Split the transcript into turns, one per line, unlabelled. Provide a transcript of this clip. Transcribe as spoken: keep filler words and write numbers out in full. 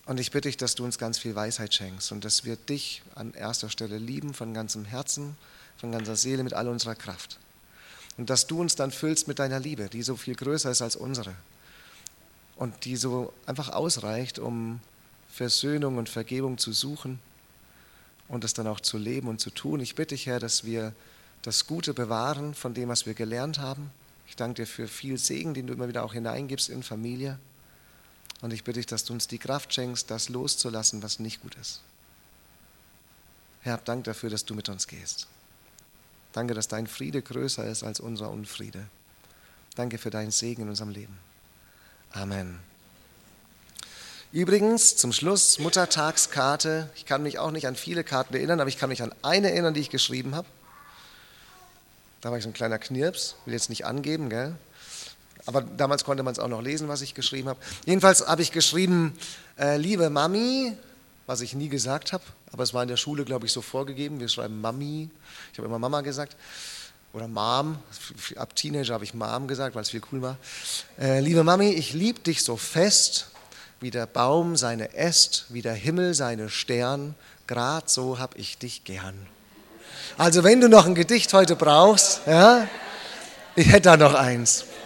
Und ich bitte dich, dass du uns ganz viel Weisheit schenkst und dass wir dich an erster Stelle lieben, von ganzem Herzen, von ganzer Seele, mit all unserer Kraft. Und dass du uns dann füllst mit deiner Liebe, die so viel größer ist als unsere und die so einfach ausreicht, um Versöhnung und Vergebung zu suchen und das dann auch zu leben und zu tun. Ich bitte dich, Herr, dass wir das Gute bewahren von dem, was wir gelernt haben. Ich danke dir für viel Segen, den du immer wieder auch hineingibst in Familie. Und ich bitte dich, dass du uns die Kraft schenkst, das loszulassen, was nicht gut ist. Herr, hab Dank dafür, dass du mit uns gehst. Danke, dass dein Friede größer ist als unser Unfriede. Danke für deinen Segen in unserem Leben. Amen. Übrigens, zum Schluss, Muttertagskarte. Ich kann mich auch nicht an viele Karten erinnern, aber ich kann mich an eine erinnern, die ich geschrieben habe. Da war ich so ein kleiner Knirps, will jetzt nicht angeben, gell? Aber damals konnte man es auch noch lesen, was ich geschrieben habe. Jedenfalls habe ich geschrieben, äh, liebe Mami, was ich nie gesagt habe, aber es war in der Schule, glaube ich, so vorgegeben. Wir schreiben Mami, ich habe immer Mama gesagt. Oder Mom, ab Teenager habe ich Mom gesagt, weil es viel cool war. Äh, liebe Mami, ich liebe dich so fest, wie der Baum seine Äst, wie der Himmel seine Stern, grad so hab ich dich gern. Also wenn du noch ein Gedicht heute brauchst, ja, ich hätte da noch eins.